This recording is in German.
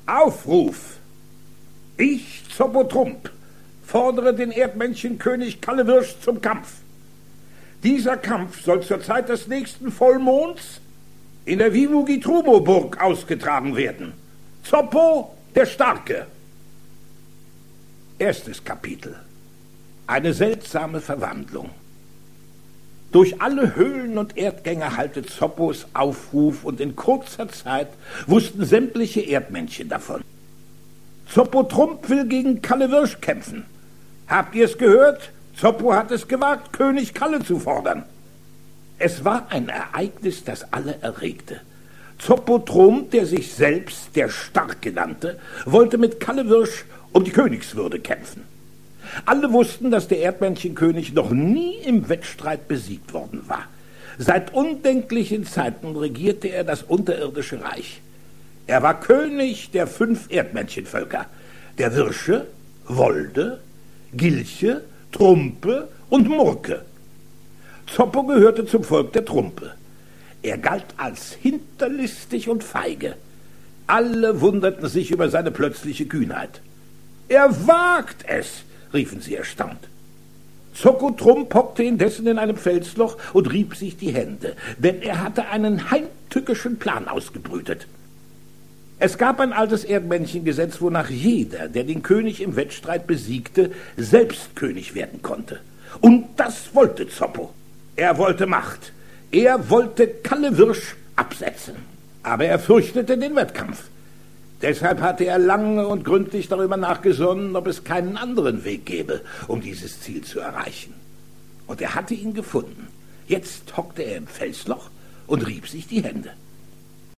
Aufruf! Ich, Zoppo Trump, fordere den Erdmännchenkönig Kallewirsch zum Kampf. Dieser Kampf soll zur Zeit des nächsten Vollmonds in der Wimugitrumo-Burg ausgetragen werden. Zoppo der Starke. Erstes Kapitel. Eine seltsame Verwandlung. Durch alle Höhlen und Erdgänge hallte Zoppos Aufruf, und in kurzer Zeit wussten sämtliche Erdmännchen davon. Zoppo Trump will gegen Kallewirsch kämpfen. Habt ihr es gehört? Zoppo hat es gewagt, König Kalle zu fordern. Es war ein Ereignis, das alle erregte. Zoppo Trump, der sich selbst der Starke nannte, wollte mit Kallewirsch um die Königswürde kämpfen. Alle wussten, dass der Erdmännchenkönig noch nie im Wettstreit besiegt worden war. Seit undenklichen Zeiten regierte er das unterirdische Reich. Er war König der 5 Erdmännchenvölker, der Wirsche, Wolde, Gilche, Trumpe und Murke. Zoppo gehörte zum Volk der Trumpe. Er galt als hinterlistig und feige. Alle wunderten sich über seine plötzliche Kühnheit. »Er wagt es«, riefen sie erstaunt. Zoppo Trump hockte indessen in einem Felsloch und rieb sich die Hände, denn er hatte einen heimtückischen Plan ausgebrütet. Es gab ein altes Erdmännchengesetz, wonach jeder, der den König im Wettstreit besiegte, selbst König werden konnte. Und das wollte Zoppo. Er wollte Macht. Er wollte Kallewirsch absetzen. Aber er fürchtete den Wettkampf. Deshalb hatte er lange und gründlich darüber nachgesonnen, ob es keinen anderen Weg gäbe, um dieses Ziel zu erreichen. Und er hatte ihn gefunden. Jetzt hockte er im Felsloch und rieb sich die Hände.